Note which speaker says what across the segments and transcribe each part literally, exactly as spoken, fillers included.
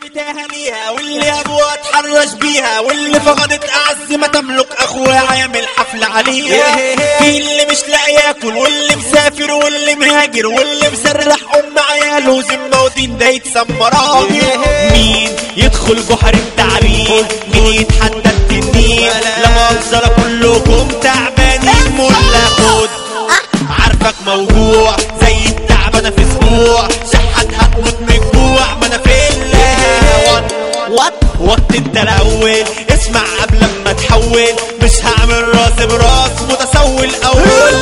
Speaker 1: سابتها ليها واللي ابوها اتحرش بيها واللي فقدت اعز ما تملك اخوها يعمل حفله عليها. في اللي مش لاقي ياكل واللي مسافر واللي مهاجر واللي مسرح ام عياله ذمه ودين ده يتسمى راجل. مين يدخل بحر التعبين مين يتحدى التنين لما انزل كلكم تعبانين ملا خد عارفك موجوع زي التعبانه في اسبوع صحت هتموت من الجوع ما انا في الهوا وات وات انت الاول اسمع قبل ما تحول مش هعمل راس براس متسول اول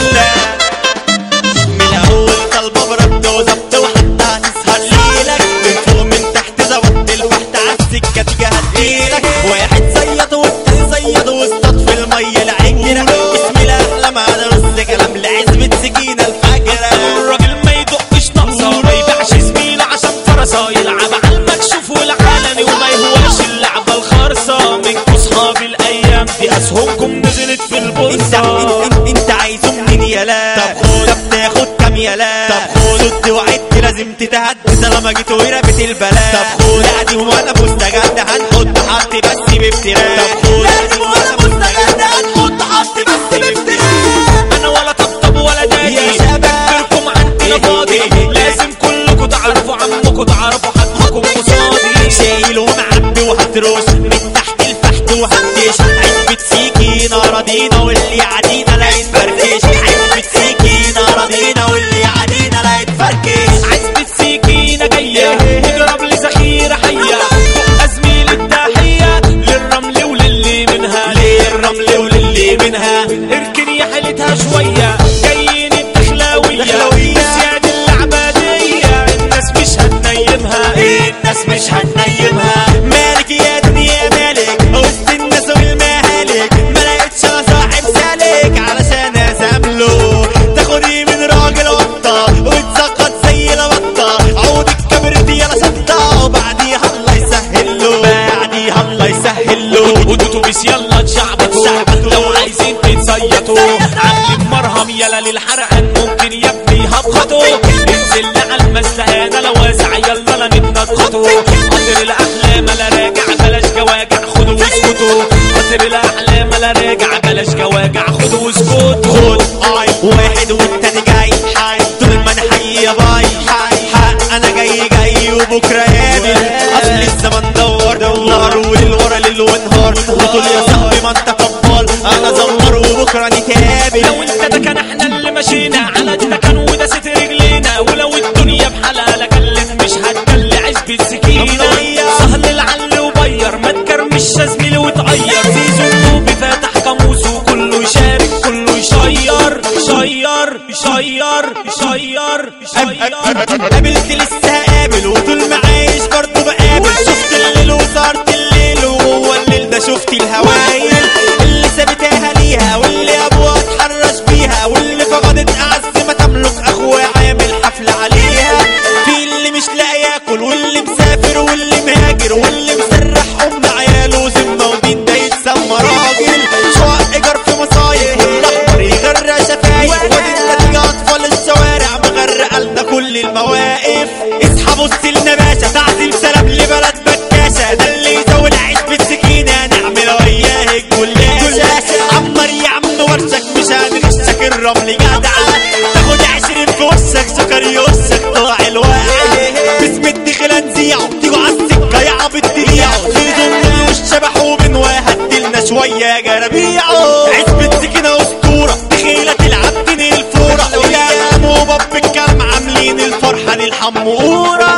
Speaker 1: من الاول طالبه برد وظبط وحتى هتسهر ليلك من فوق من تحت زودت الفحت عالسكه تيجي هديلك واحد زيط والتاني زيط واصطاد في الميه لعجله بسم الله احلى على رز كلام لعزبه سكينه الفجره.
Speaker 2: الراجل ما يدقش ناقصه ما يبيعش زميله عشان فرصه يلعب على المكشوف والعلني وما يهواش اللعبه الخرصه. منكم اصحاب الايام دي اسهمكم نزلت في البورصه.
Speaker 1: انت, انت, انت عايزه منين يالا طب خد طب تاخد كام يالا طب خد صد وعدت لازم تتهد طالما جيت ورقبت البلاء. طب خد لا دي وانا مستجد هنحط حط بس بافتراء. طب خد لا دي وانا مستجد هنحط حط بس بافتراء.
Speaker 2: انا ولا طبطب ولا دادي تفكركم عندنا فاضي لازم كلكم تعرفوا عمكم تعرفوا حقكم قصادي.
Speaker 1: شايل ومعبي وهتروس من تحت الفحت وهندش عزبة سكينة راضينا واللي عدينا لا يتفركش. عزبة سكينة راضينا واللي عدينا لا يتفركش.
Speaker 2: عزبة سكينة جاية تضرب لي ذخيرة حية تبقى زميل التحية للرمل وللي منها
Speaker 1: للرمل وللي منها.
Speaker 2: اركن يا حالتها شوية جايين الدخلاوية نسيان العبادية الناس مش هتنيمها
Speaker 1: الناس مش هتنيمها. مالك يا دنيا مالك وسط الناس والمهالك ما لقيتش انا صاحب سالك علشان ازامله تاخدي من راجل وطه وتسقط زي البطه عود الكبرت يلا شطه وبعديها الله يسهل له بعديها الله يسهل له.
Speaker 2: ودوتوبيس يلا تشعبطوا لو عايزين تتصيطوا عاملين مرهم يلا للحرقان ممكن يا ابني هبطوا انزلنا على المسلقانه لو واسع يلا لا نتنططوا. قطر الاحلام لا راجع بلاش جواجع خدوا واسكتوا. قطر الاحلام لا راجع بلاش جواجع خدوا واسكتوا.
Speaker 1: خد اي واحد والتاني جاي حي طول ما انا حي يا باي حي حق انا جاي جاي وبكره قابل اصل الزمن دور نهار وليل ورا ليل ونهار وطول يا صاحبي ما انت قبال انا زمر وبكره نتقابل.
Speaker 2: لو انت ده كان احنا اللي مشينا على ده كان ودست رجلينا ولو الدنيا بحالها لكلت مش هتكل عزبة سكينة. سهل العل وبير ما تكرمش يا زميلي وتغير زيزو النوبي فاتح قاموس وكله يشارك كله يشير يشير يشير يشير يشير.
Speaker 1: قابلت لسه قابل وطول ما عايش برضه بقابل شفت الليل وصارت الليل وهو الليل ده شفت الهوايل اللي سابتها ليها واللي ابوها اتحرش بيها واللي فقدت اعز ما تملك اخوها عامل حفله عليها. في اللي مش لاقي ياكل واللي مسافر واللي مهاجر واللي مسرح ام عياله ذمه ودين ده يتسمى راجل. شقق ايجار في مصايف والاحمر يغرق شفايف وادي النتيجه اطفال الشوارع مغرقه لنا كل المواقف. اصحى بص لنا باشا تعظيم سلام لبلد بكاشة ده اللي يزود عزبة سكينة نعمل وياه الجلاشة. عمر يا عم ورشك مش هنغشك الرمل جدعة تاخد عشرين في وشك سكر يوشك طلع الواقع باسم الدخل نزيعه تيجوا عالسكة يا عبد تبيعه زيزو من والشبح ومن وهدلنا شوية يا جرابيعه. عزبة سكينة اسطورة دخيلة تلعب تنهي الفورة ويا موباب بالكلام عاملين الفرحة للحمورة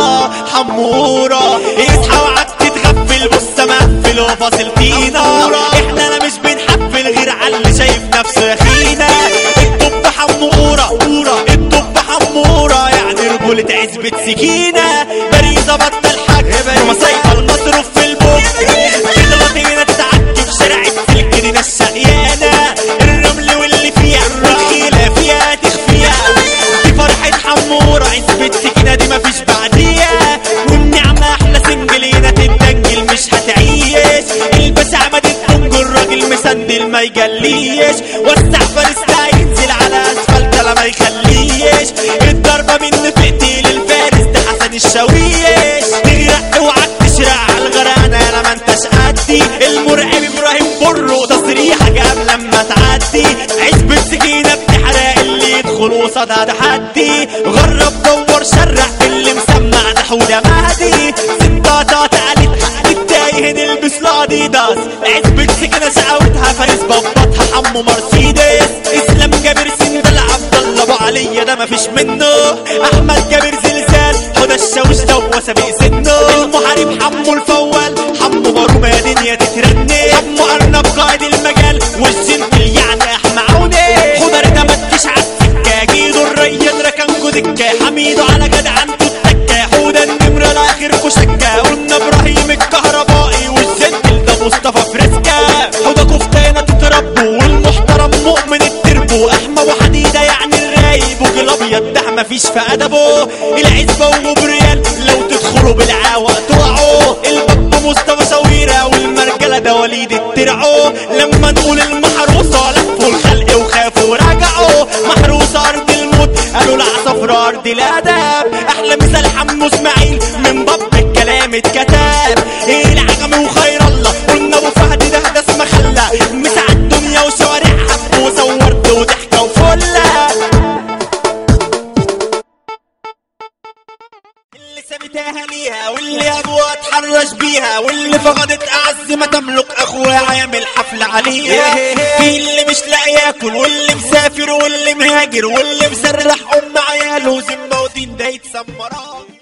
Speaker 1: حمورة. اصحى وعد تتغفل بص مقفل وفاصل فينا احنا انا مش بنحفل غير على اللي شايف نفسه يا خينا. الطب حمورة الطب حمورة يعني رجولة عزبة سكينة بريزة بطل حاج ومصايبة المصروف في البوك تغلط هنا تتعدي في شارع السلك دي ناس شقيانة الرمل واللي فيها الخيلة فيها تخفيها دي فرحة حمورة عزبة سكينة دي مفيش بعديها والنعمة احلى سنجلينا تتدنجل مش هتعيش. الباشا عمد الدنج الراجل مسندل ما يجليش وسع فارس ينزل على اسفلت لا ما يخليش. الضربة من فقتي للفارس ده حسن الشاويش تغرق اوعك حودة مهدي ستاشر قالت حق التايه نلبس الاديداس عزبة سكنة شقاوتها فارس باباتها حمو مرسيدس اسلام جابر سندل عبد الله ابو علي ده مفيش منه احمد جابر زلزال حدى الشاوش ده سابق سنه المحارب حمو الفوال حمو بارو ما دنيا تترني حمو ارنب قائد المجال والجنتل يعني احمى عوني خضر ده ما تجيش عالسكه جيدو الريان ركنكو دكه حميدو على جدعنتو التكه حوده النمره لاخركو شكه قلنا ابراهيم الكهربائي والجنتل ده مصطفى فريسكا حوده كفتانه تتربوا والمحترم مؤمن التربو احمى وحديده يعني الرايب وجه الابيض ده مفيش في ادبه العزبه وجبريال لو تدخلوا بالعاوق تقعوا الباب مصطفى سويره والمرجله ده وليد الترعو لما نقول المحروسه لفوا الخلق وخافوا ورجعوا محروسه ارض الموت قالوا العصافره ارض الادب احلى مثال حمو اسماعيل من باب الكلام اتكتب ايه العجم وخير الله قلنا ابو فهد ده ده اسمه خلى مسع الدنيا وشوارعها وصورت وضحكه وفله اللي سابتها ليها واللي ابوها اتحرش بيها واللي فقدت اعز ما تملك اخوها يعمل حفله عليها في اللي مش لاقي ياكل واللي مسافر واللي مهاجر واللي مسرح ام عياله ذمه ودين ده يتسمران